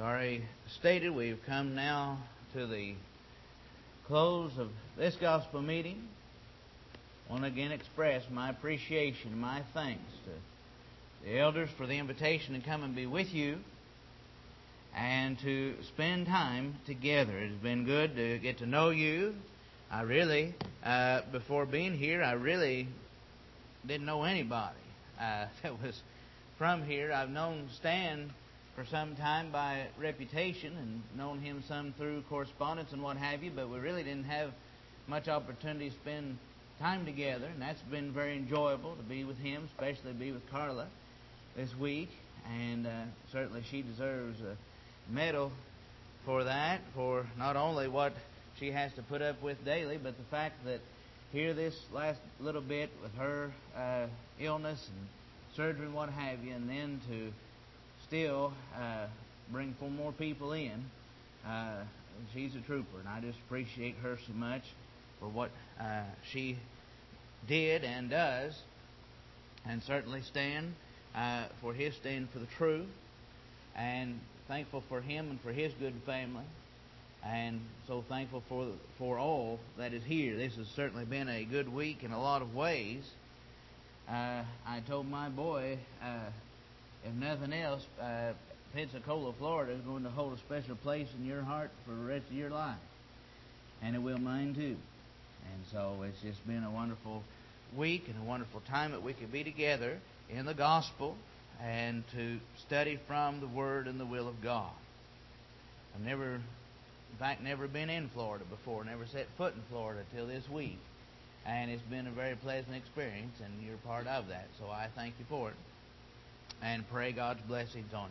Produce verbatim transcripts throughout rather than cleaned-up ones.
already stated, we've come now to the close of this gospel meeting. I want to again express my appreciation and my thanks to the elders for the invitation to come and be with you and to spend time together. It has been good to get to know you. I really, uh, before being here, I really didn't know anybody uh, that was from here. I've known Stan for some time by reputation and known him some through correspondence and what have you, but we really didn't have much opportunity to spend time together, and that's been very enjoyable to be with him, especially to be with Carla this week, and uh, certainly she deserves a medal for that, for not only what she has to put up with daily, but the fact that here this last little bit with her uh, illness and surgery and what have you, and then to still uh, bring four more people in. Uh, she's a trooper, and I just appreciate her so much for what uh, she did and does, and certainly Stan uh, for his stand for the truth, and thankful for him and for his good family, and so thankful for for all that is here. This has certainly been a good week in a lot of ways. Uh, I told my boy, uh, if nothing else, uh, Pensacola, Florida is going to hold a special place in your heart for the rest of your life. And it will mine too. And so it's just been a wonderful week and a wonderful time that we could be together in the gospel and to study from the Word and the will of God. I've never, in fact, never been in Florida before, never set foot in Florida till this week. And it's been a very pleasant experience, and you're part of that. So I thank you for it. And pray God's blessings on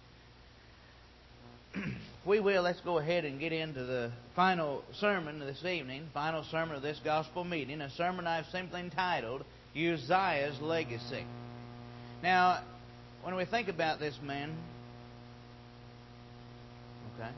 you. If we will, let's go ahead and get into the final sermon this evening, final sermon of this gospel meeting, a sermon I've simply entitled, Uzziah's Legacy. Now, when we think about this man, okay,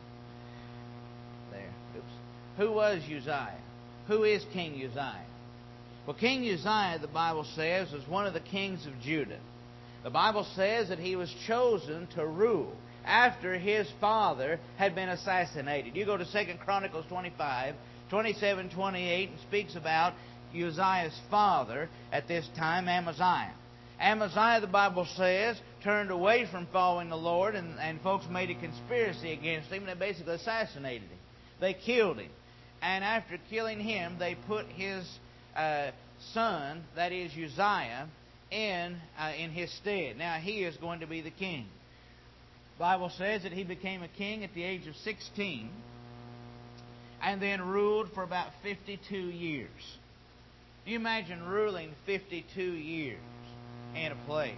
there, oops. Who was Uzziah? Who is King Uzziah? Well, King Uzziah, the Bible says, is one of the kings of Judah. The Bible says that he was chosen to rule after his father had been assassinated. You go to Second Chronicles twenty-five, twenty-seven, twenty-eight, and speaks about Uzziah's father at this time, Amaziah. Amaziah, the Bible says, turned away from following the Lord, and, and folks made a conspiracy against him, and they basically assassinated him. They killed him. And after killing him, they put his uh, son, that is Uzziah, in uh, in his stead. Now he is going to be the king. The Bible says that he became a king at the age of sixteen and then ruled for about fifty-two years. Can you imagine ruling fifty-two years in a place?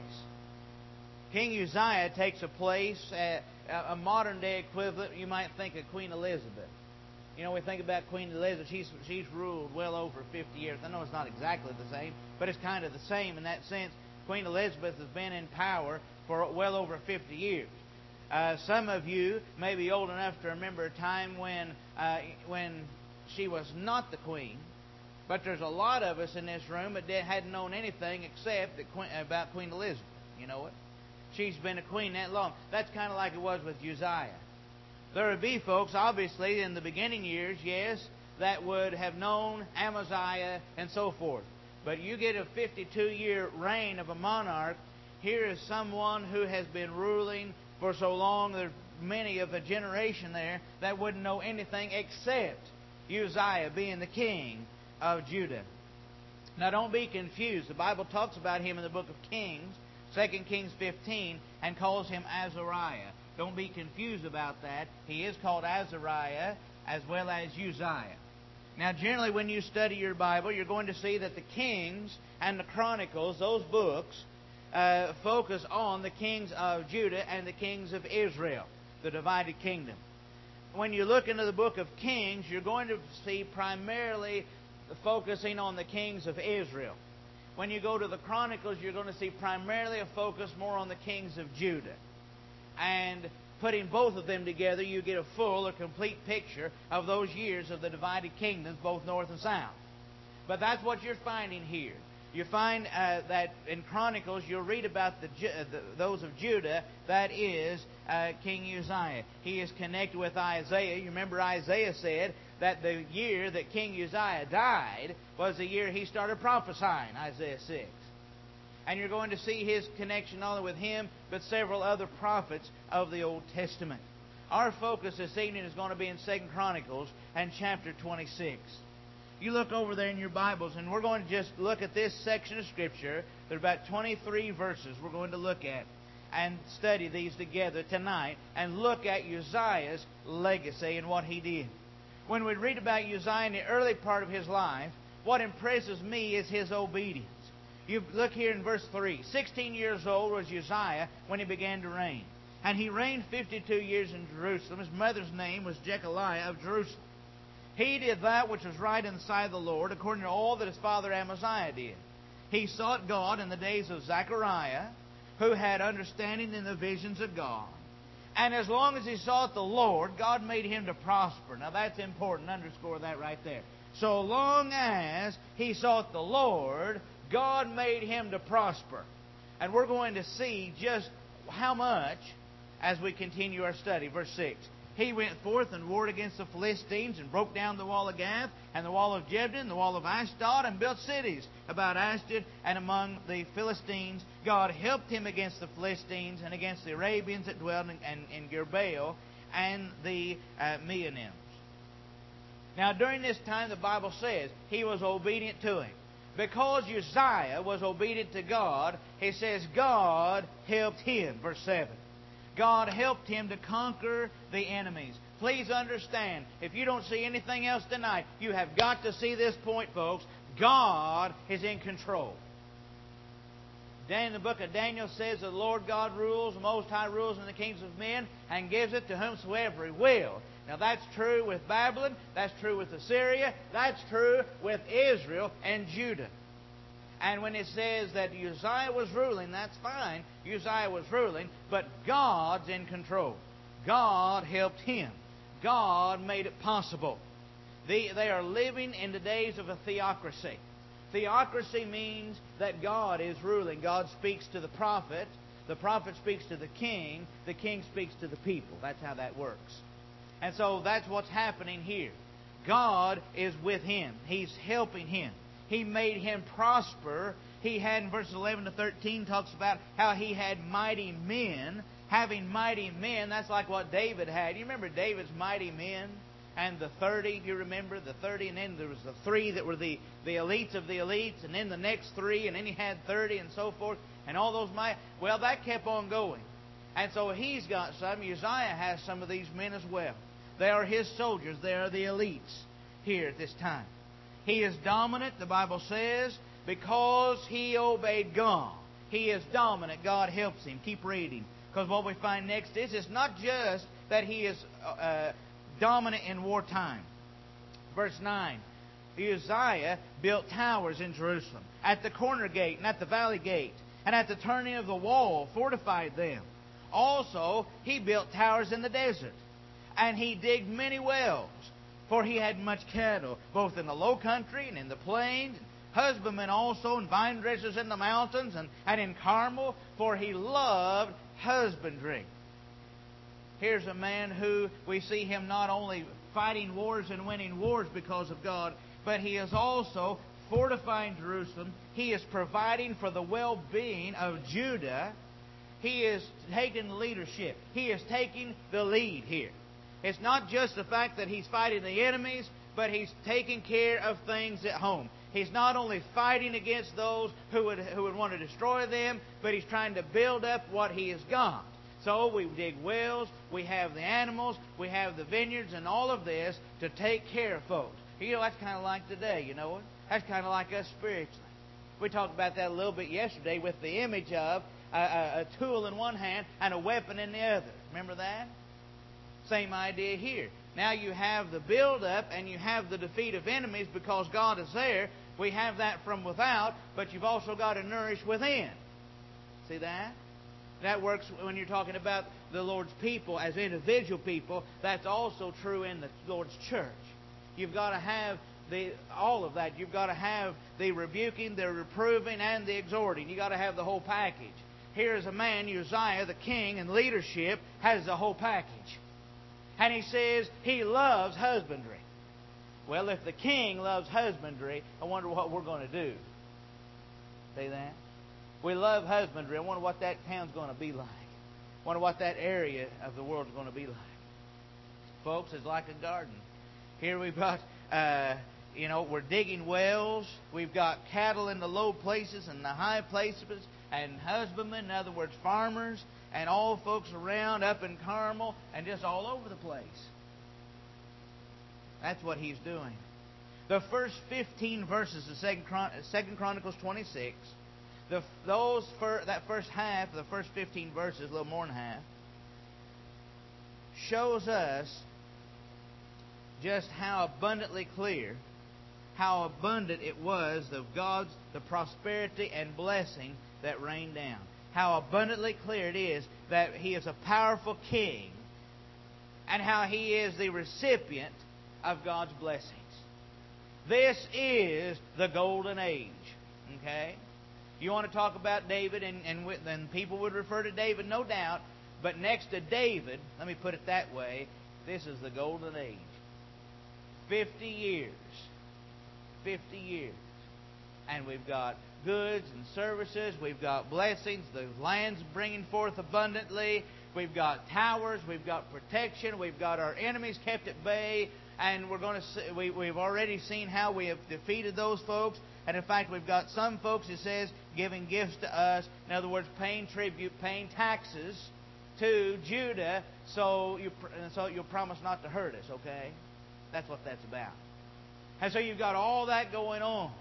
King Uzziah takes a place, uh, a modern day equivalent, you might think of Queen Elizabeth. You know, we think about Queen Elizabeth, she's, she's ruled well over fifty years. I know it's not exactly the same, but it's kind of the same in that sense. Queen Elizabeth has been in power for well over fifty years. Uh, some of you may be old enough to remember a time when, uh, when she was not the queen, but there's a lot of us in this room that hadn't known anything except that queen, about Queen Elizabeth. You know it? She's been a queen that long. That's kind of like it was with Uzziah. There would be folks, obviously, in the beginning years, yes, that would have known Amaziah and so forth. But you get a fifty-two-year reign of a monarch. Here is someone who has been ruling for so long. There's many of a generation there that wouldn't know anything except Uzziah being the king of Judah. Now, don't be confused. The Bible talks about him in the book of Kings, Second Kings fifteen, and calls him Azariah. Don't be confused about that. He is called Azariah as well as Uzziah. Now, generally, when you study your Bible, you're going to see that the Kings and the Chronicles, those books, uh, focus on the kings of Judah and the kings of Israel, the divided kingdom. When you look into the book of Kings, you're going to see primarily focusing on the kings of Israel. When you go to the Chronicles, you're going to see primarily a focus more on the kings of Judah. And putting both of them together, you get a full or complete picture of those years of the divided kingdoms, both north and south. But that's what you're finding here. You find uh, that in Chronicles, you'll read about the, the those of Judah, that is uh, King Uzziah. He is connected with Isaiah. You remember Isaiah said that the year that King Uzziah died was the year he started prophesying, Isaiah six. And you're going to see his connection not only with him, but several other prophets of the Old Testament. Our focus this evening is going to be in Second Chronicles and chapter twenty-six. You look over there in your Bibles, and we're going to just look at this section of Scripture. There are about twenty-three verses we're going to look at and study these together tonight and look at Uzziah's legacy and what he did. When we read about Uzziah in the early part of his life, what impresses me is his obedience. You look here in verse three. Sixteen years old was Uzziah when he began to reign. And he reigned fifty-two years in Jerusalem. His mother's name was Jechaliah of Jerusalem. He did that which was right in the sight of the Lord, according to all that his father Amaziah did. He sought God in the days of Zechariah, who had understanding in the visions of God. And as long as he sought the Lord, God made him to prosper. Now that's important. Underscore that right there. So long as he sought the Lord, God made him to prosper. And we're going to see just how much as we continue our study. Verse six. He went forth and warred against the Philistines and broke down the wall of Gath and the wall of Jebden, the wall of Ashdod, and built cities about Ashdod and among the Philistines. God helped him against the Philistines and against the Arabians that dwelt in, in, in Gurbaal and the uh, Meunims. Now during this time the Bible says he was obedient to him. Because Uzziah was obedient to God, it says God helped him. Verse seven. God helped him to conquer the enemies. Please understand, if you don't see anything else tonight, you have got to see this point, folks. God is in control. In the book of Daniel says the Lord God rules, the Most High rules in the kingdoms of men, and gives it to whomsoever He will. Now that's true with Babylon, that's true with Assyria, that's true with Israel and Judah. And when it says that Uzziah was ruling, that's fine. Uzziah was ruling, but God's in control. God helped him. God made it possible. They, they are living in the days of a theocracy. Theocracy means that God is ruling. God speaks to the prophet. The prophet speaks to the king. The king speaks to the people. That's how that works. And so that's what's happening here. God is with him. He's helping him. He made him prosper. He had, in verses eleven to thirteen, talks about how he had mighty men. Having mighty men, that's like what David had. You remember David's mighty men? And the thirty, do you remember? The thirty, and then there was the three that were the, the elites of the elites, and then the next three, and then he had thirty, and so forth. And all those mighty... Well, that kept on going. And so he's got some. Uzziah has some of these men as well. They are his soldiers. They are the elites here at this time. He is dominant, the Bible says, because he obeyed God. He is dominant. God helps him. Keep reading. Because what we find next is it's not just that he is uh, dominant in wartime. Verse nine. Uzziah built towers in Jerusalem, at the corner gate and at the valley gate, and at the turning of the wall, fortified them. Also, he built towers in the desert, and he digged many wells. For he had much cattle, both in the low country and in the plains, and husbandmen also, and vine dressers in the mountains, and, and in Carmel, for he loved husbandry. Here's a man who we see him not only fighting wars and winning wars because of God, but he is also fortifying Jerusalem. He is providing for the well-being of Judah. He is taking leadership. He is taking the lead here. It's not just the fact that he's fighting the enemies, but he's taking care of things at home. He's not only fighting against those who would who would want to destroy them, but he's trying to build up what he has got. So we dig wells, we have the animals, we have the vineyards, and all of this to take care of folks. You know, that's kind of like today, you know it? That's kind of like us spiritually. We talked about that a little bit yesterday with the image of a, a, a tool in one hand and a weapon in the other. Remember that? Same idea here. Now you have the build-up and you have the defeat of enemies because God is there. We have that from without, but you've also got to nourish within. See that? That works when you're talking about the Lord's people as individual people. That's also true in the Lord's church. You've got to have the all of that. You've got to have the rebuking, the reproving, and the exhorting. You've got to have the whole package. Here is a man, Uzziah, the king in leadership, has the whole package. And he says he loves husbandry. Well, if the king loves husbandry, I wonder what we're going to do. See that? We love husbandry. I wonder what that town's going to be like. I wonder what that area of the world is going to be like. Folks, it's like a garden. Here we've got, uh, you know, we're digging wells. We've got cattle in the low places and the high places, and husbandmen, in other words, farmers, and all folks around up in Carmel, and just all over the place. That's what he's doing. The first fifteen verses of Second Chronicles twenty-six, the, those fir, that first half, the first fifteen verses, a little more than half, shows us just how abundantly clear, how abundant it was of God's, the prosperity and blessing that rained down. How abundantly clear it is that He is a powerful king, and how He is the recipient of God's blessings. This is the golden age. Okay? You want to talk about David, and, and, and people would refer to David, no doubt. But next to David, let me put it that way, this is the golden age. Fifty years. Fifty years. And we've got goods and services. We've got blessings. The land's bringing forth abundantly. We've got towers. We've got protection. We've got our enemies kept at bay. And we're going to see, we, we've already seen how we have defeated those folks. And in fact, we've got some folks, it says, giving gifts to us. In other words, paying tribute, paying taxes to Judah, so you so you'll promise not to hurt us, okay? That's what that's about. And so you've got all that going on.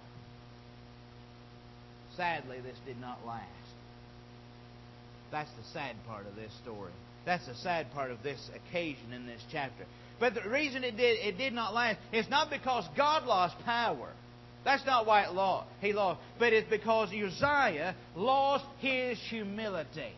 Sadly, this did not last. That's the sad part of this story. That's the sad part of this occasion in this chapter. But the reason it did it did not last is not because God lost power. That's not why it lost. He lost. But it's because Uzziah lost his humility.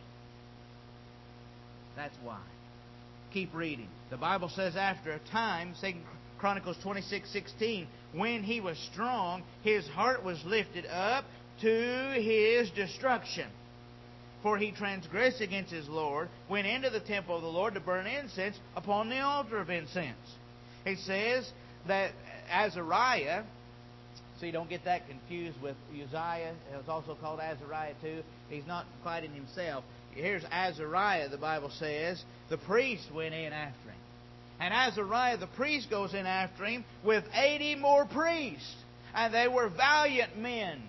That's why. Keep reading. The Bible says after a time, Second Chronicles twenty-six sixteen, when he was strong, his heart was lifted up to his destruction. For he transgressed against his Lord, went into the temple of the Lord to burn incense upon the altar of incense. He says that Azariah, so you don't get that confused with Uzziah, it's also called Azariah too. He's not quite in himself. Here's Azariah, the Bible says. The priest went in after him. And Azariah, the priest, goes in after him with eighty more priests. And they were valiant men.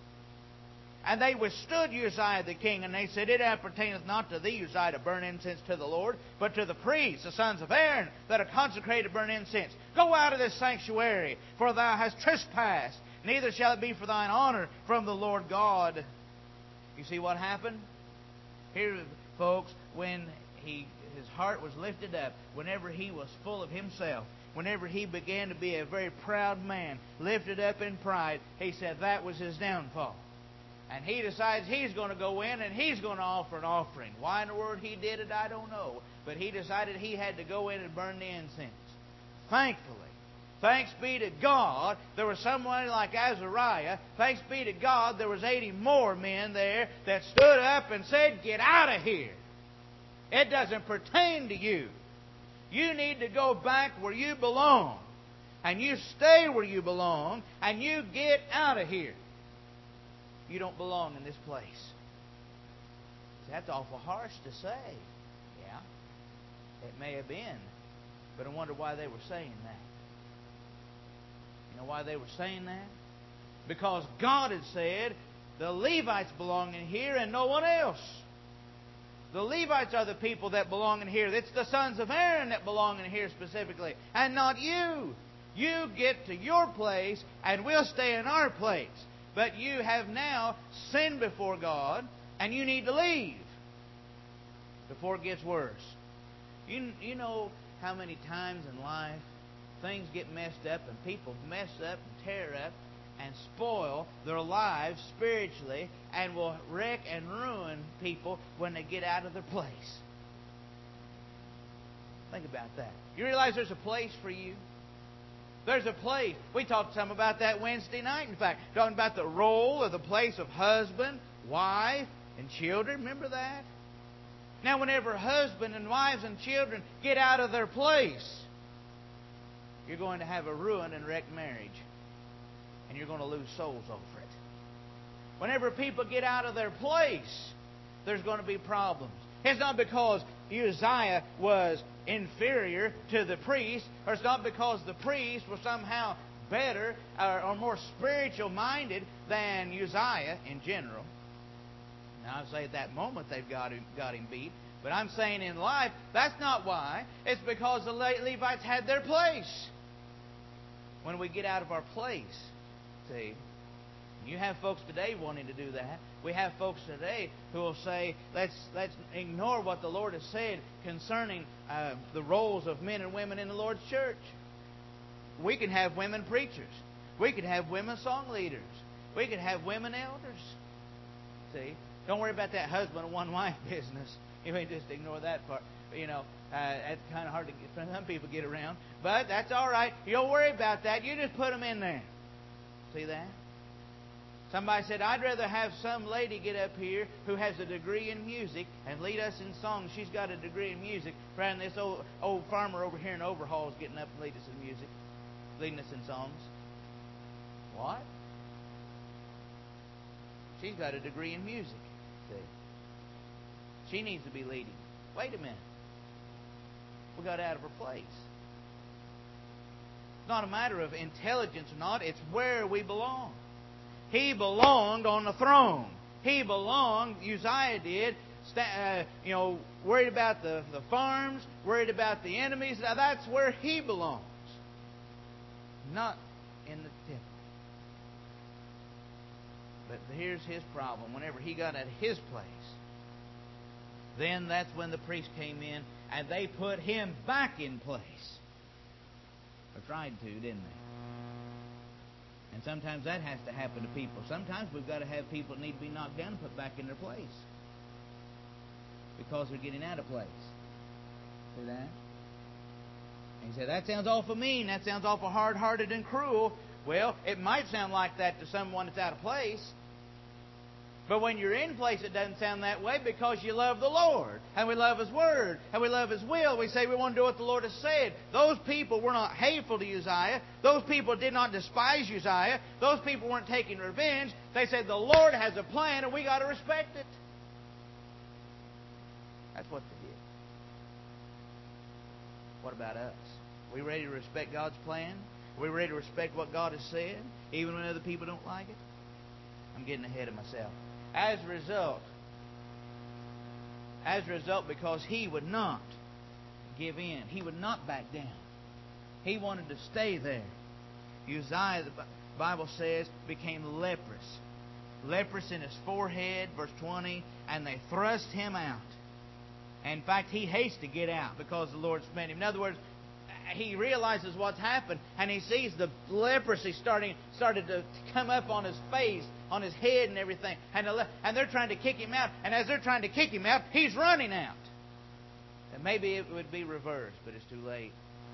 And they withstood Uzziah the king, and they said, It appertaineth not to thee, Uzziah, to burn incense to the Lord, but to the priests, the sons of Aaron, that are consecrated to burn incense. Go out of this sanctuary, for thou hast trespassed. Neither shall it be for thine honor from the Lord God. You see what happened? Here, folks, when he his heart was lifted up, whenever he was full of himself, whenever he began to be a very proud man, lifted up in pride, he said that was his downfall. And he decides he's going to go in and he's going to offer an offering. Why in the world he did it, I don't know. But he decided he had to go in and burn the incense. Thankfully, thanks be to God, there was someone like Azariah. Thanks be to God, there was eighty more men there that stood up and said, Get out of here. It doesn't pertain to you. You need to go back where you belong. And you stay where you belong. And you get out of here. You don't belong in this place. That's awful harsh to say. Yeah, it may have been. But I wonder why they were saying that. You know why they were saying that? Because God had said, the Levites belong in here and no one else. The Levites are the people that belong in here. It's the sons of Aaron that belong in here specifically. And not you. You get to your place and we'll stay in our place. But you have now sinned before God, and you need to leave before it gets worse. You, you know how many times in life things get messed up, and people mess up and tear up and spoil their lives spiritually, and will wreck and ruin people when they get out of their place. Think about that. You realize there's a place for you? There's a place. We talked some about that Wednesday night, in fact. Talking about the role of the place of husband, wife, and children. Remember that? Now, whenever husband and wives and children get out of their place, you're going to have a ruined and wrecked marriage. And you're going to lose souls over it. Whenever people get out of their place, there's going to be problems. It's not because Uzziah was inferior to the priest, or it's not because the priest was somehow better or, or more spiritual minded than Uzziah in general. Now, I'd say at that moment they've got him, got him beat. But I'm saying in life, that's not why. It's because the Levites had their place. When we get out of our place, see, you have folks today wanting to do that. We have folks today who will say, let's let's ignore what the Lord has said concerning uh, the roles of men and women in the Lord's church. We can have women preachers. We could have women song leaders. We could have women elders. See? Don't worry about that husband and one wife business. You may just ignore that part. You know, uh, it's kind of hard to get, for some people get around. But that's all right. You don't worry about that. You just put them in there. See that? Somebody said, I'd rather have some lady get up here who has a degree in music and lead us in songs. She's got a degree in music, rather than this old, old farmer over here in Overhaul is getting up and leading us in music, leading us in songs. What? She's got a degree in music. See? She needs to be leading. Wait a minute. We got out of her place. It's not a matter of intelligence or not. It's where we belong. He belonged on the throne. He belonged, Uzziah did, uh, you know, worried about the, the farms, worried about the enemies. Now that's where he belongs. Not in the temple. But here's his problem. Whenever he got at his place, then that's when the priest came in and they put him back in place. Or tried to, didn't they? And sometimes that has to happen to people. Sometimes we've got to have people that need to be knocked down and put back in their place. Because they're getting out of place. See that? And you say, that sounds awful mean. That sounds awful hard-hearted and cruel. Well, it might sound like that to someone that's out of place. But when you're in place, it doesn't sound that way because you love the Lord. And we love His Word. And we love His will. We say we want to do what the Lord has said. Those people were not hateful to Uzziah. Those people did not despise Uzziah. Those people weren't taking revenge. They said the Lord has a plan and we got to respect it. That's what they did. What about us? Are we ready to respect God's plan? Are we ready to respect what God has said, even when other people don't like it? I'm getting ahead of myself. As a result, as a result, because he would not give in, he would not back down. He wanted to stay there. Uzziah, the Bible says, became leprous. Leprous in his forehead, verse twenty, and they thrust him out. In fact, he hastes to get out because the Lord spent him. In other words, he realizes what's happened, and he sees the leprosy starting started to come up on his face, on his head and everything. And, the, and they're trying to kick him out. And as they're trying to kick him out, he's running out. And maybe it would be reversed, but it's too late.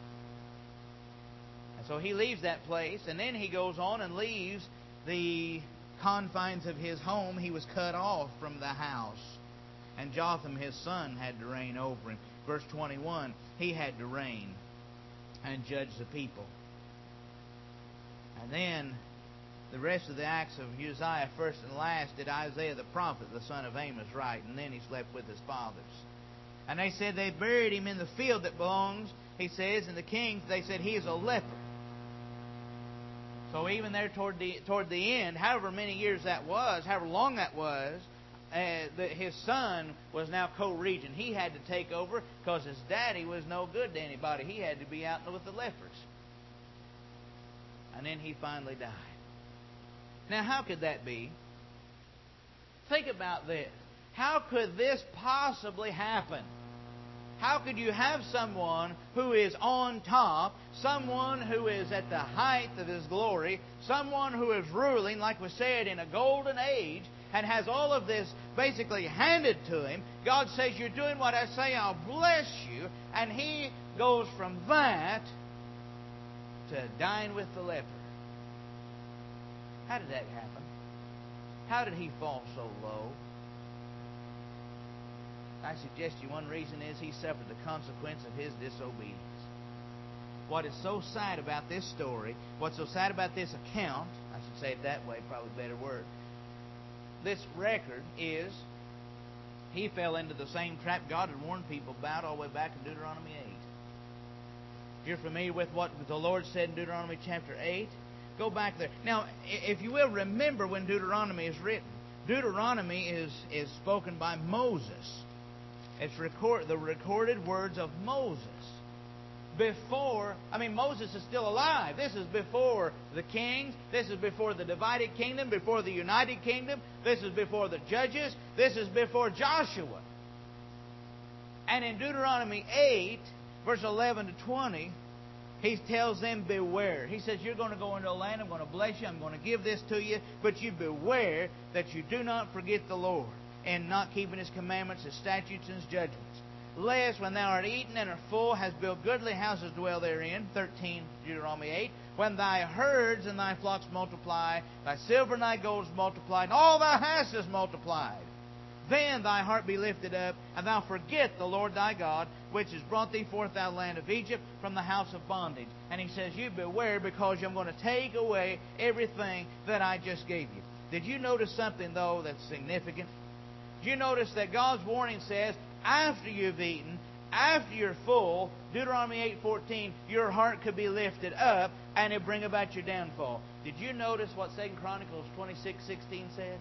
And so he leaves that place, and then he goes on and leaves the confines of his home. He was cut off from the house. And Jotham, his son, had to reign over him. Verse twenty-one, he had to reign and judge the people. And then the rest of the acts of Uzziah, first and last, did Isaiah the prophet, the son of Amos, write. And then he slept with his fathers. And they said they buried him in the field that belongs, he says, and the king, they said he is a leper. So even there toward the toward the end, however many years that was, however long that was, uh, the, his son was now co-regent. He had to take over because his daddy was no good to anybody. He had to be out with the lepers. And then he finally died. Now, how could that be? Think about this. How could this possibly happen? How could you have someone who is on top, someone who is at the height of his glory, someone who is ruling, like we said, in a golden age, and has all of this basically handed to him? God says, you're doing what I say, I'll bless you. And he goes from that to dine with the leper. How did that happen? How did he fall so low? I suggest you one reason is he suffered the consequence of his disobedience. What is so sad about this story, what's so sad about this account, I should say it that way, probably a better word, this record is he fell into the same trap God had warned people about all the way back in Deuteronomy eight. If you're familiar with what the Lord said in Deuteronomy chapter eight, go back there. Now, if you will, remember when Deuteronomy is written. Deuteronomy is, is spoken by Moses. It's record, the recorded words of Moses. Before, I mean, Moses is still alive. This is before the kings. This is before the divided kingdom, before the united kingdom. This is before the judges. This is before Joshua. And in Deuteronomy eight, verse eleven to twenty, he tells them, beware. He says, you're going to go into a land, I'm going to bless you, I'm going to give this to you, but you beware that you do not forget the Lord, and not keeping His commandments, His statutes, and His judgments. Lest, when thou art eaten and art full, hast built goodly houses, dwell therein. thirteen, Deuteronomy eight. When thy herds and thy flocks multiply, thy silver and thy gold is multiplied, and all thy house is multiplied. Then thy heart be lifted up, and thou forget the Lord thy God, which has brought thee forth out of the land of Egypt from the house of bondage. And he says, you beware, because I'm going to take away everything that I just gave you. Did you notice something, though, that's significant? Did you notice that God's warning says, after you've eaten, after you're full, Deuteronomy eight fourteen, your heart could be lifted up, and it'll bring about your downfall. Did you notice what Second Chronicles twenty-six sixteen said?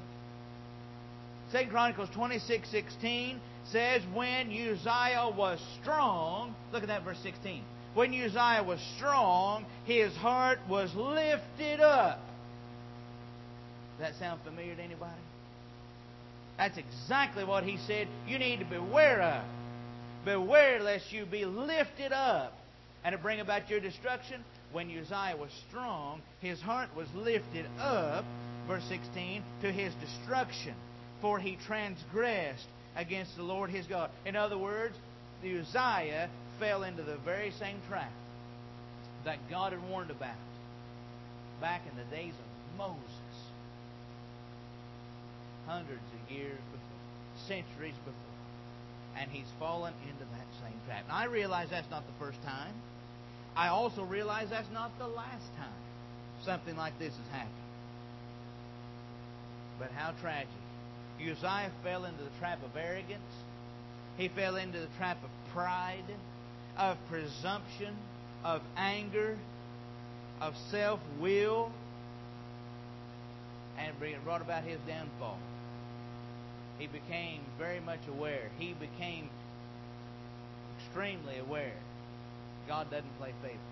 Second Chronicles twenty-six sixteen says, when Uzziah was strong, look at that verse sixteen. When Uzziah was strong, his heart was lifted up. Does that sound familiar to anybody? That's exactly what he said you need to beware of. Beware lest you be lifted up and to bring about your destruction. When Uzziah was strong, his heart was lifted up, verse sixteen, to his destruction. For he transgressed against the Lord his God. In other words, Uzziah fell into the very same trap that God had warned about back in the days of Moses. Hundreds of years before, centuries before. And he's fallen into that same trap. Now, I realize that's not the first time. I also realize that's not the last time something like this has happened. But how tragic. Uzziah fell into the trap of arrogance. He fell into the trap of pride, of presumption, of anger, of self-will, and it brought about his downfall. He became very much aware. He became extremely aware. God doesn't play favorites.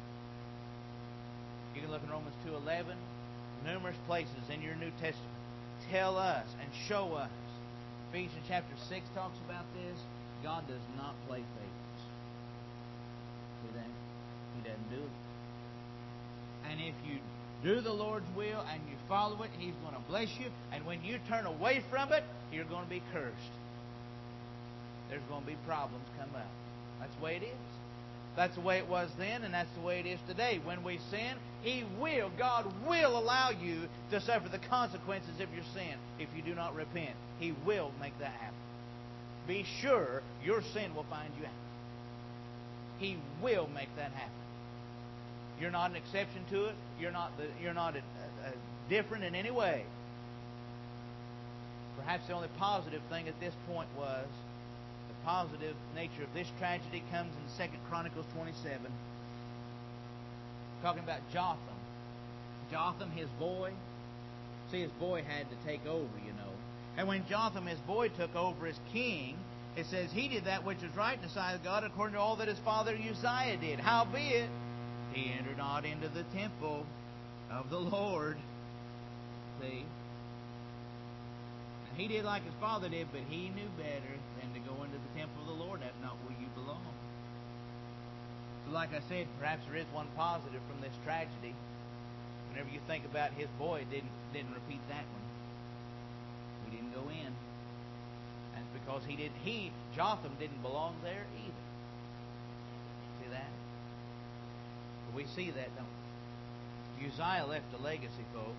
You can look in Romans two eleven. Numerous places in your New Testament tell us and show us. Ephesians chapter six talks about this. God does not play favorites. See that? He doesn't do it. And if you do the Lord's will and you follow it, He's going to bless you. And when you turn away from it, you're going to be cursed. There's going to be problems come up. That's the way it is. That's the way it was then, and that's the way it is today. When we sin, He will, God will allow you to suffer the consequences of your sin if you do not repent. He will make that happen. Be sure your sin will find you out. He will make that happen. You're not an exception to it. You're not the, you're not a, a, a different in any way. Perhaps the only positive thing at this point was the positive nature of this tragedy comes in Second Chronicles twenty-seven. Talking about Jotham. Jotham, his boy. See, his boy had to take over, you know. And when Jotham, his boy, took over as king, it says he did that which was right in the sight of God according to all that his father Uzziah did. Howbeit, he entered not into the temple of the Lord. See? And he did like his father did, but he knew better than to go into the temple of the Lord. That's not where you belong. So like I said, perhaps there is one positive from this tragedy. Whenever you think about his boy, it didn't, didn't repeat that one. He didn't go in. And it's because he did he, Jotham, didn't belong there either. See that? We see that, don't we? Uzziah left a legacy, folks.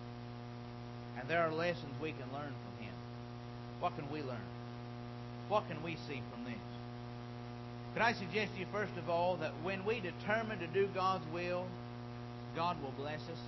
And there are lessons we can learn from him. What can we learn? What can we see from this? Could I suggest to you, first of all, that when we determine to do God's will, God will bless us?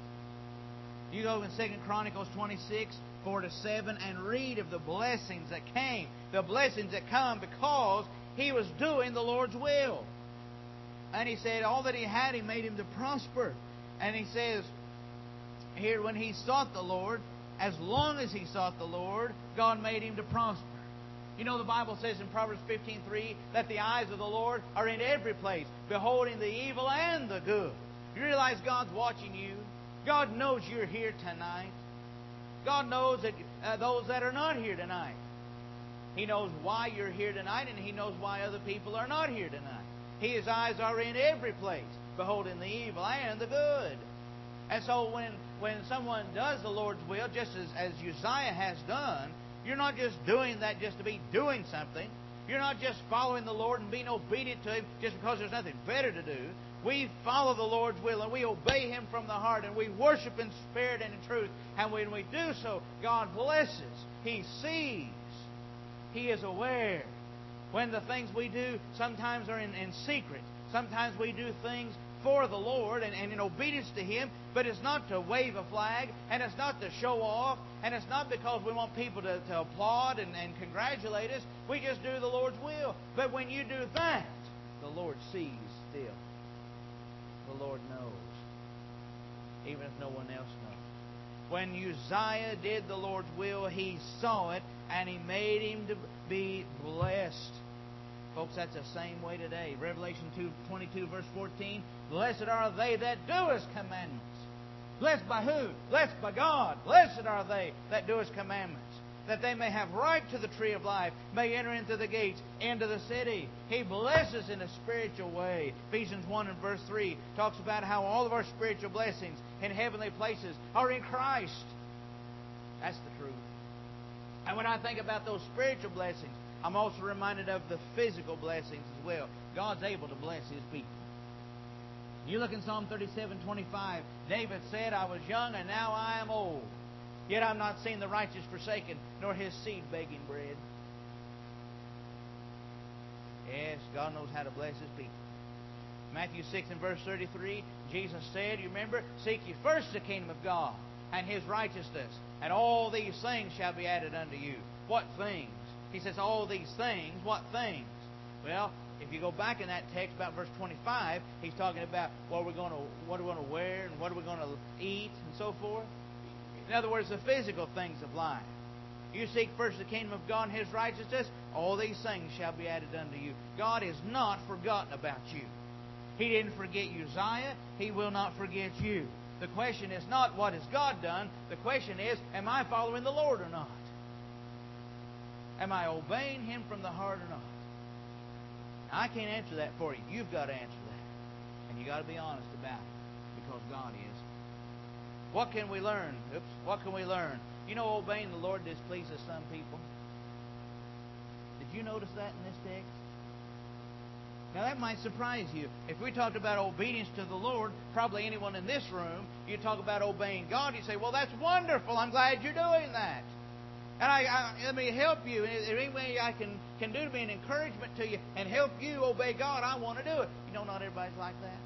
You go in Second Chronicles twenty-six, four to seven, and read of the blessings that came. The blessings that come because he was doing the Lord's will. And he said all that he had, he made him to prosper. And he says here, when he sought the Lord, as long as he sought the Lord, God made him to prosper. You know, the Bible says in Proverbs fifteen three that the eyes of the Lord are in every place, beholding the evil and the good. You realize God's watching you? God knows you're here tonight. God knows that uh, those that are not here tonight. He knows why you're here tonight, and He knows why other people are not here tonight. His eyes are in every place, beholding the evil and the good. And so when, when someone does the Lord's will, just as, as Uzziah has done, you're not just doing that just to be doing something. You're not just following the Lord and being obedient to Him just because there's nothing better to do. We follow the Lord's will and we obey Him from the heart and we worship in spirit and in truth. And when we do so, God blesses. He sees. He is aware. When the things we do sometimes are in, in secret. Sometimes we do things for the Lord and, and in obedience to Him, but it's not to wave a flag, and it's not to show off, and it's not because we want people to, to applaud and, and congratulate us. We just do the Lord's will. But when you do that, the Lord sees still. The Lord knows, even if no one else knows. When Uzziah did the Lord's will, he saw it, and He made him to be blessed. Folks, that's the same way today. Revelation two twenty-two, verse fourteen. Blessed are they that do His commandments. Blessed by who? Blessed by God. Blessed are they that do His commandments, that they may have right to the tree of life, may enter into the gates, into the city. He blesses in a spiritual way. Ephesians one and verse three talks about how all of our spiritual blessings in heavenly places are in Christ. That's the truth. And when I think about those spiritual blessings, I'm also reminded of the physical blessings as well. God's able to bless His people. You look in Psalm thirty-seven twenty-five. David said, I was young and now I am old. Yet I've not seen the righteous forsaken, nor his seed begging bread. Yes, God knows how to bless His people. Matthew six and verse thirty-three, Jesus said, you remember, seek ye first the kingdom of God and His righteousness, and all these things shall be added unto you. What things? He says, all these things. What things? Well, if you go back in that text about verse twenty-five, He's talking about what we're going to, what we're going to wear and what we're going to eat and so forth. In other words, the physical things of life. You seek first the kingdom of God and His righteousness, all these things shall be added unto you. God is not forgotten about you. He didn't forget Uzziah. He will not forget you. The question is not what has God done. The question is, am I following the Lord or not? Am I obeying Him from the heart or not? Now, I can't answer that for you. You've got to answer that. And you've got to be honest about it, because God is. What can we learn? Oops. What can we learn? You know, obeying the Lord displeases some people. Did you notice that in this text? Now, that might surprise you. If we talked about obedience to the Lord, probably anyone in this room, you talk about obeying God, you say, well, that's wonderful. I'm glad you're doing that. And I, I, let me help you. Is there any way I can, can do to be an encouragement to you and help you obey God? I want to do it. You know, not everybody's like that.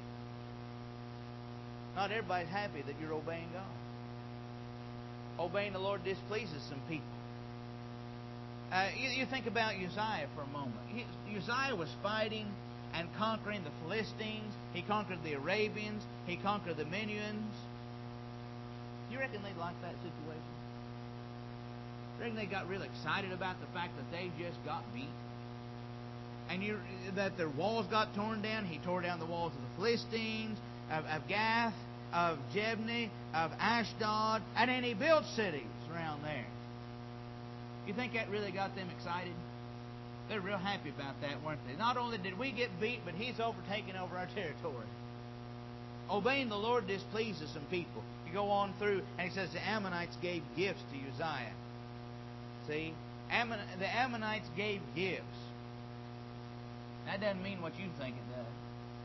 Not everybody's happy that you're obeying God. Obeying the Lord displeases some people. Uh, you, you think about Uzziah for a moment. He, Uzziah was fighting and conquering the Philistines. He conquered the Arabians. He conquered the Menuans. You reckon they'd like that situation? You reckon they got real excited about the fact that they just got beat? And you, that their walls got torn down? He tore down the walls of the Philistines, of, of Gath, of Jebni, of Ashdod, and then He built cities around there. You think that really got them excited? They're real happy about that, weren't they? Not only did we get beat, but He's overtaken over our territory. Obeying the Lord displeases some people. You go on through, and He says the Ammonites gave gifts to Uzziah. See? Ammon, the Ammonites gave gifts. That doesn't mean what you think it does.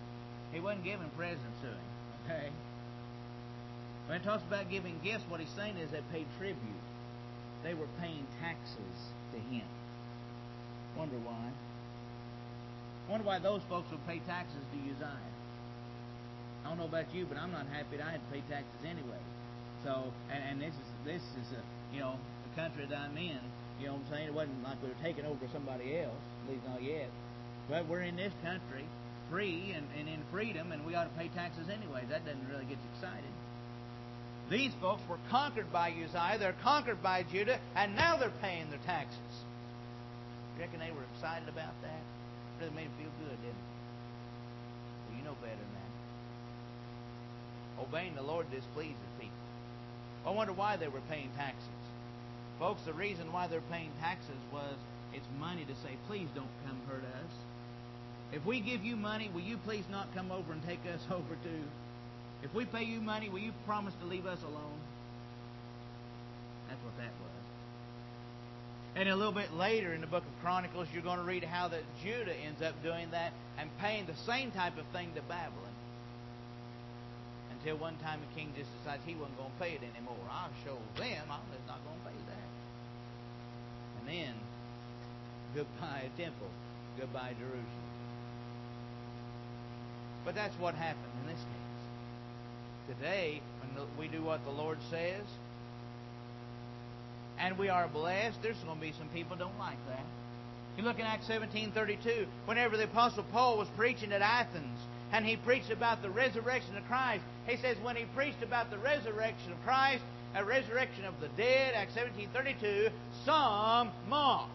He wasn't giving presents to him. Okay? When it talks about giving gifts, what he's saying is they paid tribute. They were paying taxes to him. Wonder why. Wonder why those folks would pay taxes to Uzziah. I don't know about you, but I'm not happy that I had to pay taxes anyway. So, and, and this is this is a you know the country that I'm in. You know what I'm saying? It wasn't like we were taking over somebody else, at least not yet. But we're in this country, free and, and in freedom, and we ought to pay taxes anyway. That doesn't really get you excited. These folks were conquered by Uzziah, they're conquered by Judah, and now they're paying their taxes. You reckon they were excited about that? It really made them feel good, didn't it? Well, you know better than that. Obeying the Lord displeases people. I wonder why they were paying taxes. Folks, the reason why they're paying taxes was it's money to say, please don't come hurt us. If we give you money, will you please not come over and take us over too? If we pay you money, will you promise to leave us alone? That's what that was. And a little bit later in the book of Chronicles, you're going to read how that Judah ends up doing that and paying the same type of thing to Babylon. Until one time the king just decides he wasn't going to pay it anymore. I'll show them I'm just not going to pay that. And then, goodbye temple, goodbye Jerusalem. But that's what happened in this case. Today, when we do what the Lord says, and we are blessed, there's going to be some people who don't like that. You look in Acts seventeen thirty-two, whenever the Apostle Paul was preaching at Athens, and he preached about the resurrection of Christ, he says when he preached about the resurrection of Christ, a resurrection of the dead, Acts seventeen thirty-two, some mocked.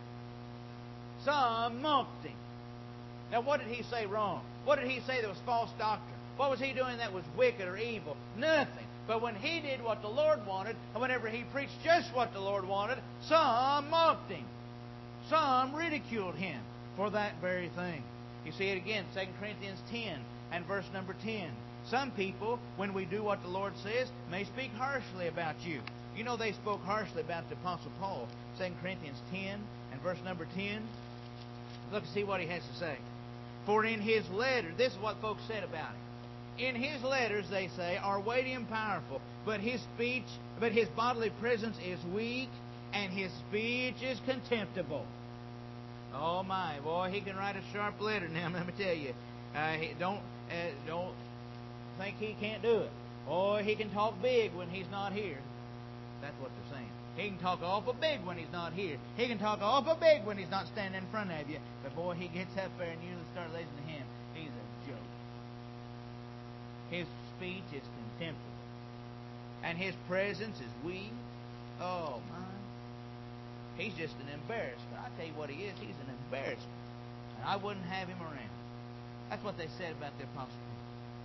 Some mocked him. Now what did he say wrong? What did he say that was false doctrine? What was he doing that was wicked or evil? Nothing. But when he did what the Lord wanted, and whenever he preached just what the Lord wanted, some mocked him. Some ridiculed him for that very thing. You see it again, Second Corinthians ten and verse number ten. Some people, when we do what the Lord says, may speak harshly about you. You know they spoke harshly about the Apostle Paul. Second Corinthians ten and verse number ten. Look and see what he has to say. For in his letter, this is what folks said about him. In his letters, they say, are weighty and powerful, but his speech, but his bodily presence is weak, and his speech is contemptible. Oh my, boy, he can write a sharp letter now. Let me tell you, uh, he, don't uh, don't think he can't do it. Or he can talk big when he's not here. That's what they're saying. He can talk awful big when he's not here. He can talk awful big when he's not standing in front of you. But boy, he gets up there and you start listening to him. He's a joke. His speech is contemptible. And his presence is weak. Oh, my. He's just an embarrassment. I tell you what he is. He's an embarrassment. And I wouldn't have him around. That's what they said about the Apostle Paul.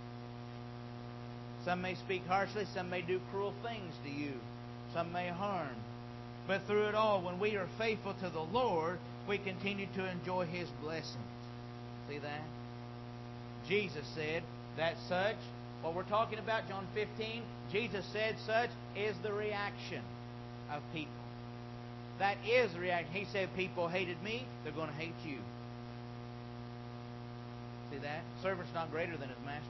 Some may speak harshly. Some may do cruel things to you. Some may harm. But through it all, when we are faithful to the Lord, we continue to enjoy His blessings. See that? Jesus said that such, what we're talking about, John fifteen, Jesus said such is the reaction of people. That is the reaction. He said, people hated me, they're going to hate you. See that? Servant's not greater than his master.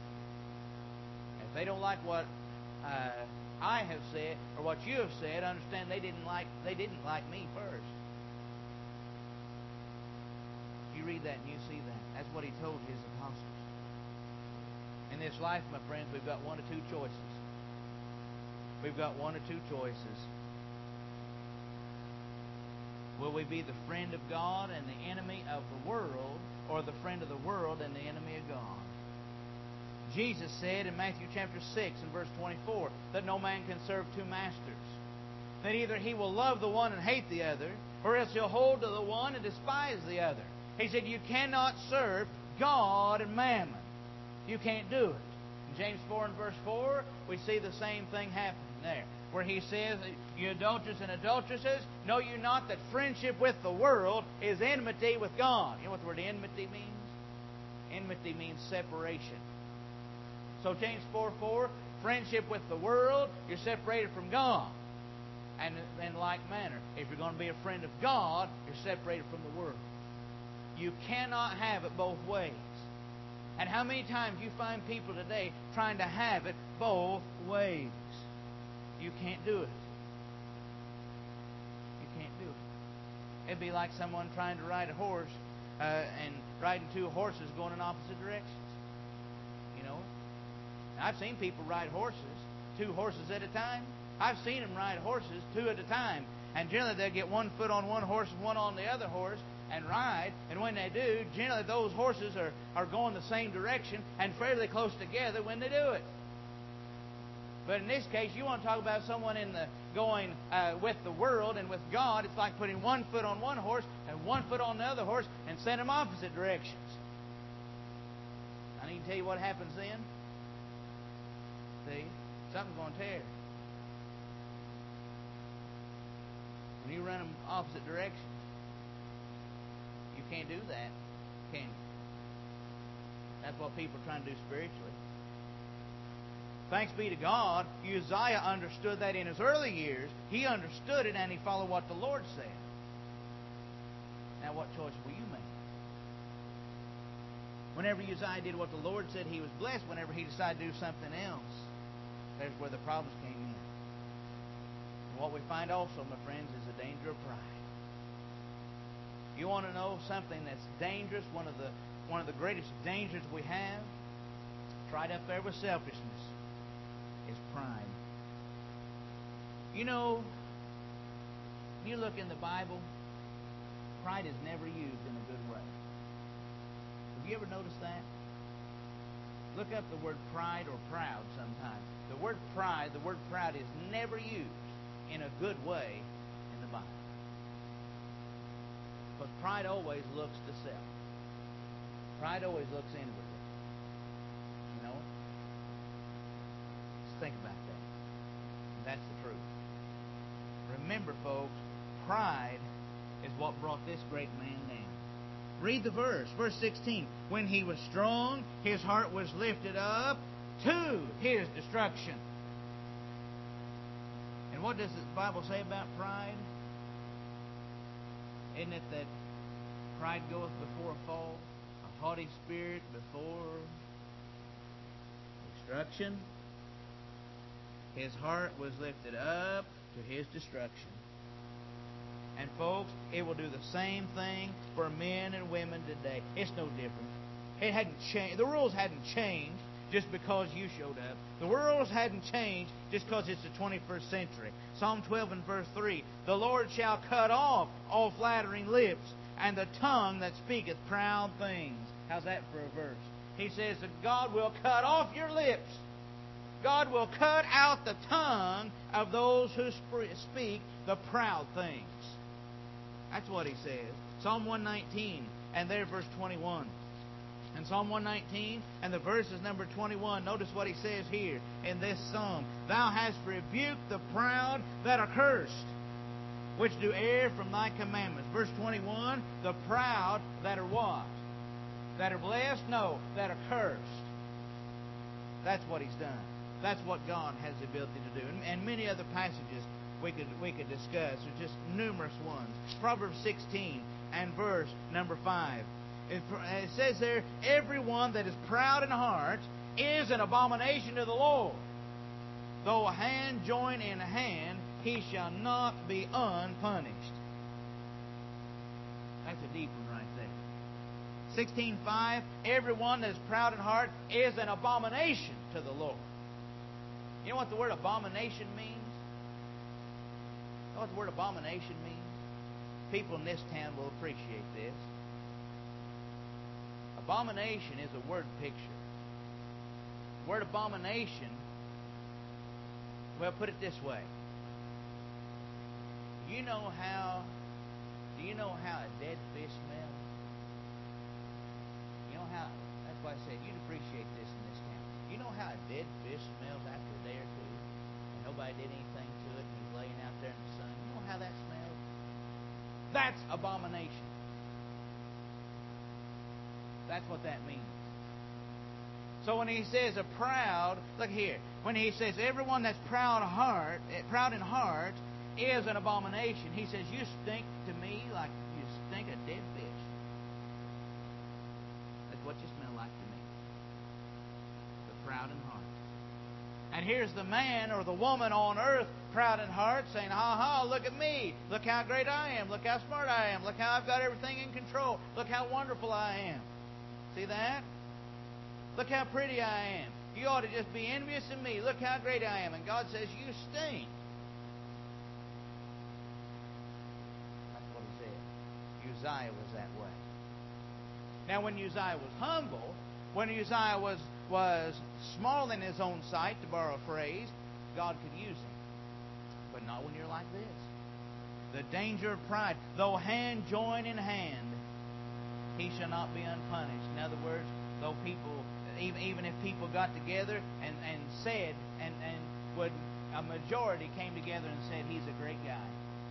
If they don't like what uh, I have said or what you have said, understand they didn't like they didn't like me first. You read that and you see that. That's what He told His apostles. In this life, my friends, we've got one or two choices. We've got one or two choices. Will we be the friend of God and the enemy of the world, or the friend of the world and the enemy of God? Jesus said in Matthew chapter six and verse twenty-four that no man can serve two masters. That either he will love the one and hate the other, or else he'll hold to the one and despise the other. He said you cannot serve God and mammon. You can't do it. In James four and verse four, we see the same thing happening there, where he says, you adulterers and adulteresses, know you not that friendship with the world is enmity with God. You know what the word enmity means? Enmity means separation. So James four four, friendship with the world, you're separated from God. And in like manner, if you're going to be a friend of God, you're separated from the world. You cannot have it both ways. And how many times you find people today trying to have it both ways? You can't do it. You can't do it. It'd be like someone trying to ride a horse uh, and riding two horses going in opposite directions. You know? Now, I've seen people ride horses, two horses at a time. I've seen them ride horses two at a time. And generally they'll get one foot on one horse and one on the other horse and ride. And when they do, generally those horses are, are going the same direction and fairly close together when they do it. But in this case, you want to talk about someone in the going uh, with the world and with God. It's like putting one foot on one horse and one foot on the other horse and send them opposite directions. I need to tell you what happens then. See, something's going to tear. When you run them opposite directions, you can't do that, can you? That's what people are trying to do spiritually. Thanks be to God, Uzziah understood that in his early years. He understood it and he followed what the Lord said. Now, what choice will you make? Whenever Uzziah did what the Lord said, he was blessed. Whenever he decided to do something else, there's where the problems came in. And what we find also, my friends, is the danger of pride. You want to know something that's dangerous? One of the one of the greatest dangers we have, it's right up there with selfishness, is pride. You know, if you look in the Bible, pride is never used in a good way. Have you ever noticed that? Look up the word pride or proud sometime. The word pride, the word proud is never used in a good way in the Bible. Because pride always looks to self. Pride always looks inwardly. You know? Just think about that. And that's the truth. Remember, folks, pride is what brought this great man down. Read the verse, verse sixteen. When he was strong, his heart was lifted up to his destruction. And what does the Bible say about pride? Isn't it that pride goeth before a fall, a haughty spirit before destruction? His heart was lifted up to his destruction. And folks, it will do the same thing for men and women today. It's no different. It hadn't changed. The rules hadn't changed just because you showed up. The rules hadn't changed just because it's the twenty-first century. Psalm twelve and verse three. The Lord shall cut off all flattering lips, and the tongue that speaketh proud things. How's that for a verse? He says that God will cut off your lips. God will cut out the tongue of those who speak the proud things. That's what he says. Psalm one nineteen and there verse twenty-one. And Psalm one nineteen and the verse is number twenty-one. Notice what he says here in this psalm. Thou hast rebuked the proud that are cursed, which do err from thy commandments. Verse twenty-one, the proud that are what? That are blessed? No, that are cursed. That's what he's done. That's what God has the ability to do. And, and many other passages we could we could discuss. There's just numerous ones. Proverbs sixteen and verse number five. It, it says there, everyone that is proud in heart is an abomination to the Lord. Though a hand join in hand, he shall not be unpunished. That's a deep one right there. sixteen five, everyone that is proud in heart is an abomination to the Lord. You know what the word abomination means? You know what the word abomination means? People in this town will appreciate this. Abomination is a word picture. The word abomination, well, put it this way. You know how, do you know how a dead fish smells? You know how, that's why I said you'd appreciate this in this town. You know how a dead fish smells after a day or two? And nobody did anything to it and he's laying out there in the sun. You know how that smells? That's abomination. That's what that means. So when he says a proud, look here. When he says everyone that's proud heart, proud in heart is an abomination. He says you stink to me like you stink a dead fish. That's what you smell like to me. proud in heart. And here's the man or the woman on earth, proud in heart, saying, ha ha, look at me. Look how great I am. Look how smart I am. Look how I've got everything in control. Look how wonderful I am. See that? Look how pretty I am. You ought to just be envious of me. Look how great I am. And God says, you stink. That's what He said. Uzziah was that way. Now, when Uzziah was humble, when Uzziah was, was small in his own sight, to borrow a phrase, God could use him. But not when you're like this. The danger of pride. Though hand join in hand, he shall not be unpunished. In other words, though people, even, even if people got together and, and said, and, and would a majority came together and said, he's a great guy,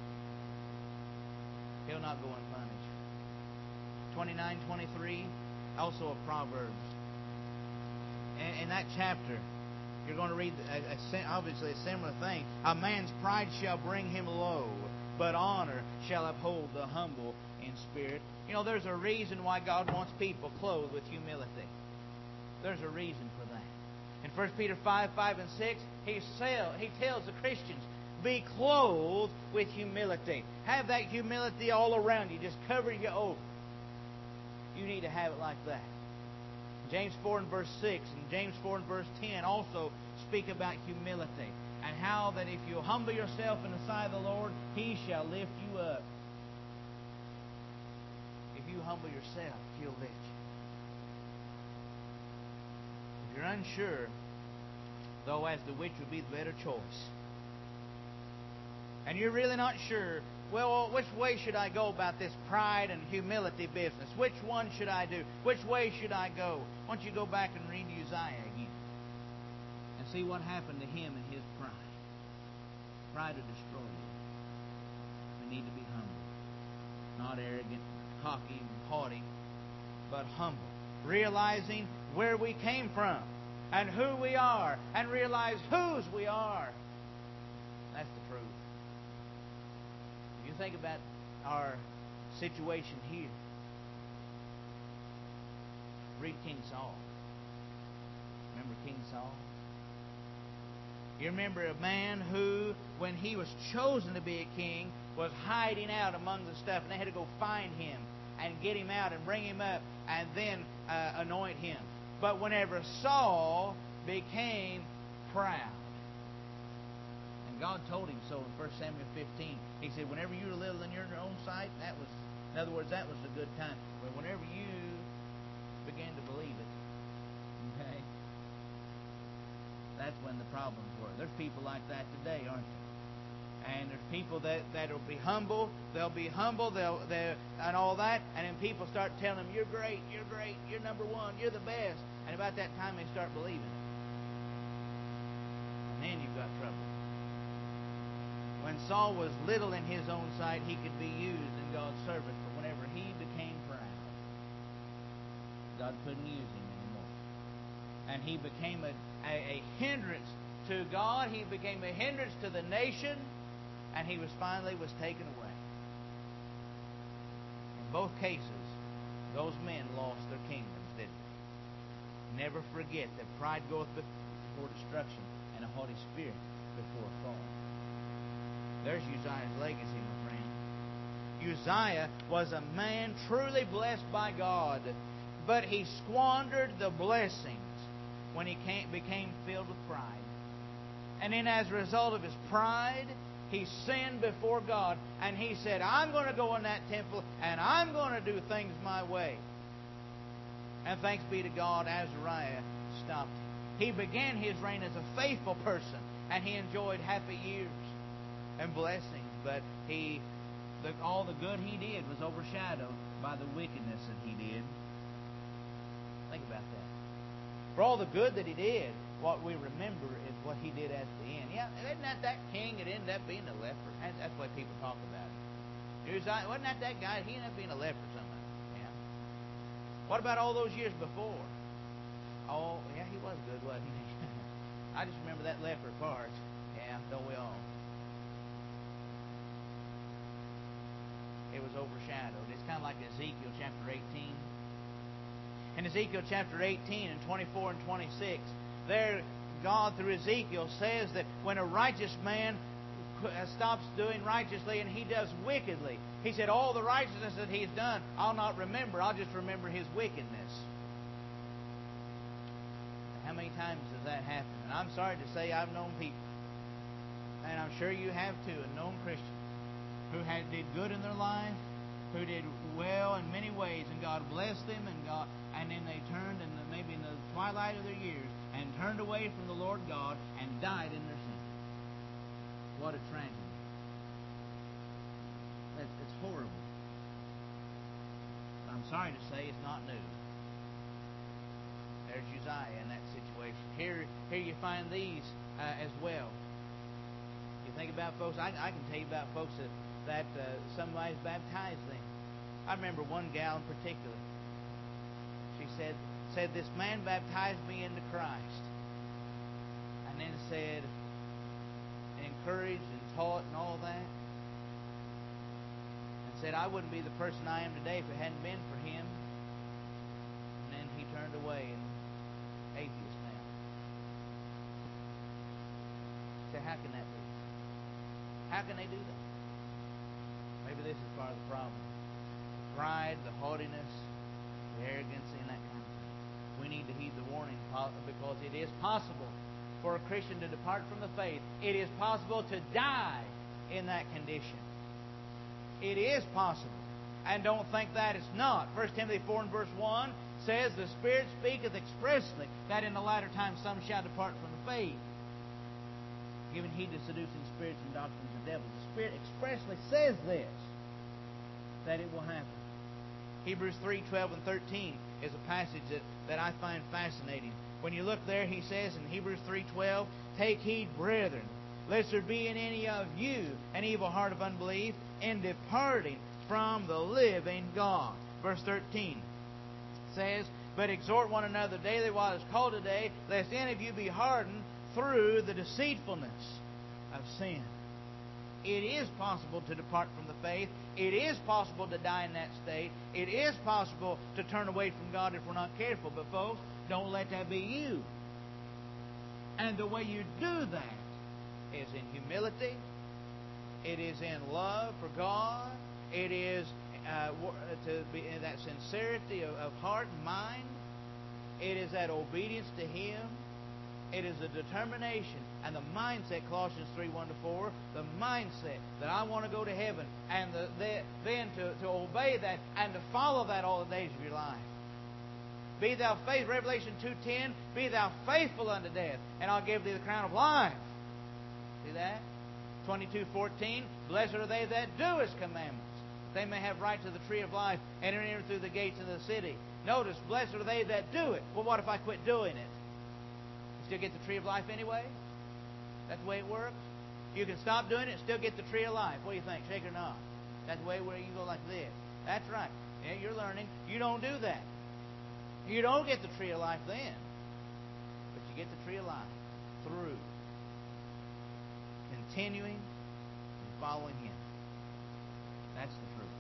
he'll not go unpunished. twenty-nine twenty-three, also of Proverbs. In, in that chapter, you're going to read a, a, obviously a similar thing. A man's pride shall bring him low, but honor shall uphold the humble in spirit. You know, there's a reason why God wants people clothed with humility. There's a reason for that. In First Peter five, five and six, he, sell, he tells the Christians, be clothed with humility. Have that humility all around you. Just cover you over. You need to have it like that. James four and verse six and James four and verse ten also speak about humility. And how that if you humble yourself in the sight of the Lord, He shall lift you up. If you humble yourself, He'll lift you. If you're unsure, though, as to which would be the better choice, and you're really not sure, well, which way should I go about this pride and humility business? Which one should I do? Which way should I go? Why don't you go back and read Uzziah again and see what happened to him and his pride. Pride will destroy you. We need to be humble. Not arrogant, cocky, and haughty, but humble. Realizing where we came from and who we are, and realize whose we are. That's the truth. You think about our situation here. Read King Saul. Remember King Saul? You remember a man who, when he was chosen to be a king, was hiding out among the stuff, and they had to go find him and get him out and bring him up and then uh, anoint him. But whenever Saul became proud, and God told him so in First Samuel fifteen, He said, whenever you were little in your own sight, that was, in other words, that was a good time. But whenever you began to believe it, okay, that's when the problems were. There's people like that today, aren't there? And there's people that that'll be humble. They'll be humble. They'll they and all that. And then people start telling them, "You're great. You're great. You're number one. You're the best." And about that time, they start believing it. And then you've got trouble. When Saul was little in his own sight, he could be used in God's service. But whenever he became proud, God couldn't use him anymore. And he became a, a, a hindrance to God. He became a hindrance to the nation. And he was finally was taken away. In both cases, those men lost their kingdoms, didn't they? Never forget that pride goeth before destruction, and a haughty spirit before a fall. There's Uzziah's legacy, my friend. Uzziah was a man truly blessed by God, but he squandered the blessings when he came, became filled with pride. And then as a result of his pride, he sinned before God, and he said, I'm going to go in that temple, and I'm going to do things my way. And thanks be to God, Azariah stopped him. He began his reign as a faithful person, and he enjoyed happy years and blessings, but he, the, all the good he did was overshadowed by the wickedness that he did. Think about that. For all the good that he did, what we remember is what he did at the end. Yeah, isn't that that king that ended up being a leper? That's why people talk about it. Uzziah, wasn't that that guy? He ended up being a leper somehow. Yeah. What about all those years before? Oh, yeah, he was good, wasn't he? I just remember that leper part. Yeah, don't we all? It was overshadowed. It's kind of like Ezekiel chapter eighteen. In Ezekiel chapter eighteen and twenty-four and twenty-six, There, God through Ezekiel says that when a righteous man stops doing righteously and he does wickedly, He said, all the righteousness that he's done, I'll not remember. I'll just remember his wickedness. How many times does that happen? And I'm sorry to say I've known people, and I'm sure you have too, and known Christians who had did good in their life, who did well in many ways, and God blessed them, and God, and then they turned, and maybe in the twilight of their years, and turned away from the Lord God and died in their sin. What a tragedy! It's horrible. I'm sorry to say it's not new. There's Uzziah in that situation. Here, here you find these uh, as well. You think about folks. I, I can tell you about folks that that uh, somebody's baptized them. I remember one gal in particular. She said, said this man baptized me into Christ, and then said, encouraged and taught and all that, and said, I wouldn't be the person I am today if it hadn't been for him. And then he turned away and atheist now. So how can that be? How can they do that? Maybe this is part of the problem. The pride, the haughtiness, the arrogance, and that kind of thing. We need to heed the warning because it is possible for a Christian to depart from the faith. It is possible to die in that condition. It is possible. And don't think that it's not. First Timothy four and verse one says, the Spirit speaketh expressly that in the latter times some shall depart from the faith, giving heed to seducing spirits and doctrines of devils. The Spirit expressly says this, that it will happen. Hebrews three, twelve, and thirteen is a passage that, that I find fascinating. When you look there, he says in Hebrews three twelve, take heed, brethren, lest there be in any of you an evil heart of unbelief in departing from the living God. Verse thirteen says, but exhort one another daily while it is called today, lest any of you be hardened through the deceitfulness of sin. It is possible to depart from the faith. It is possible to die in that state. It is possible to turn away from God if we're not careful. But folks, don't let that be you. And the way you do that is in humility. It is in love for God. It is uh, to be in that sincerity of, of heart and mind. It is that obedience to Him. It is a determination and the mindset, Colossians three, one to four, the mindset that I want to go to heaven, and the, the, then to, to obey that and to follow that all the days of your life. Be thou faithful, Revelation two ten, be thou faithful unto death, and I'll give thee the crown of life. See that? twenty-two fourteen, blessed are they that do His commandments, that they may have right to the tree of life, enter in through the gates of the city. Notice, blessed are they that do it. Well, what if I quit doing it? Still get the tree of life anyway? That's the way it works? You can stop doing it and still get the tree of life. What do you think? Shake or not? That's the way where you go like this. That's right. Yeah, you're learning. You don't do that. You don't get the tree of life then. But you get the tree of life through continuing and following Him. That's the truth.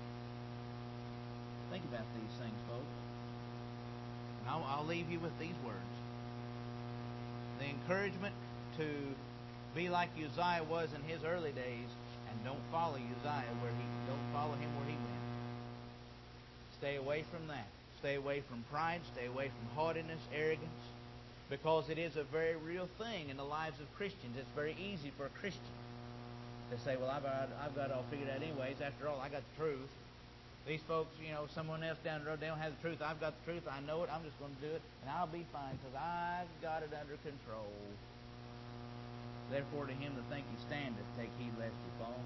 Think about these things, folks. And I'll, I'll leave you with these words. The encouragement to be like Uzziah was in his early days, and don't follow Uzziah where he don't follow him where he went. Stay away from that. Stay away from pride. Stay away from haughtiness, arrogance, because it is a very real thing in the lives of Christians. It's very easy for a Christian to say, "Well, I've got, I've got it all figured out anyways. After all, I got the truth." These folks, you know, someone else down the road, they don't have the truth. I've got the truth. I know it. I'm just going to do it, and I'll be fine because I've got it under control. Therefore, to him that think he standeth, take heed lest he fall.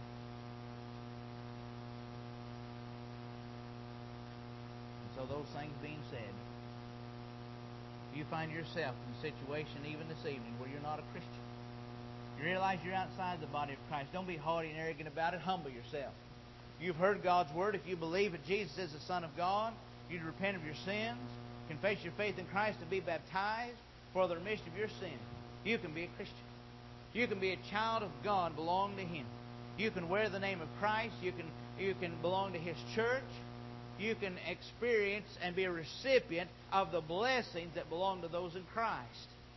And so, those things being said, you find yourself in a situation even this evening where you're not a Christian. You realize you're outside the body of Christ. Don't be haughty and arrogant about it. Humble yourself. You've heard God's Word. If you believe that Jesus is the Son of God, you'd repent of your sins, confess your faith in Christ, and be baptized for the remission of your sins. You can be a Christian. You can be a child of God, belong to Him. You can wear the name of Christ. You can, you can belong to His church. You can experience and be a recipient of the blessings that belong to those in Christ.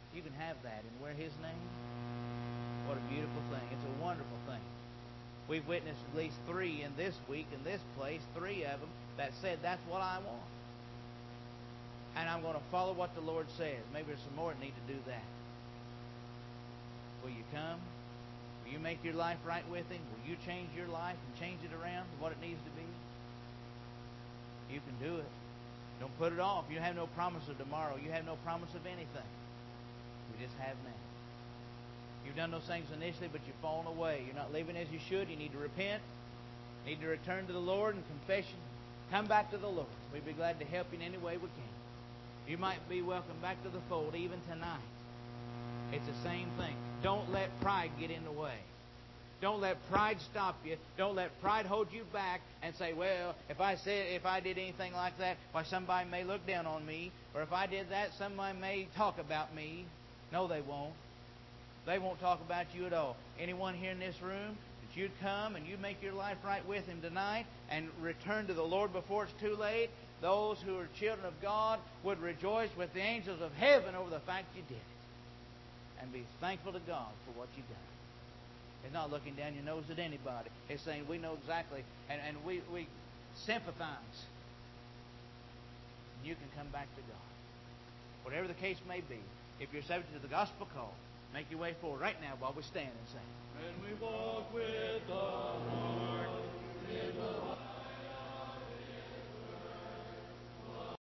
You can have that and wear His name. What a beautiful thing. It's a wonderful thing. We've witnessed at least three in this week, in this place, three of them that said, that's what I want. And I'm going to follow what the Lord says. Maybe there's some more that need to do that. Will you come? Will you make your life right with Him? Will you change your life and change it around to what it needs to be? You can do it. Don't put it off. You have no promise of tomorrow. You have no promise of anything. We just have now. You've done those things initially, but you've fallen away. You're not living as you should. You need to repent. You need to return to the Lord in confession. Come back to the Lord. We'd be glad to help you in any way we can. You might be welcome back to the fold even tonight. It's the same thing. Don't let pride get in the way. Don't let pride stop you. Don't let pride hold you back and say, well, if I said, if I did anything like that, why somebody may look down on me. Or if I did that, somebody may talk about me. No, they won't. They won't talk about you at all. Anyone here in this room, that you'd come and you make your life right with Him tonight and return to the Lord before it's too late, those who are children of God would rejoice with the angels of heaven over the fact you did it. And be thankful to God for what you've done. It's not looking down your nose at anybody. It's saying we know exactly, and, and we, we sympathize. And you can come back to God. Whatever the case may be, if you're subject to the gospel call, make your way forward right now while we stand and sing. When we walk with the Lord in the light.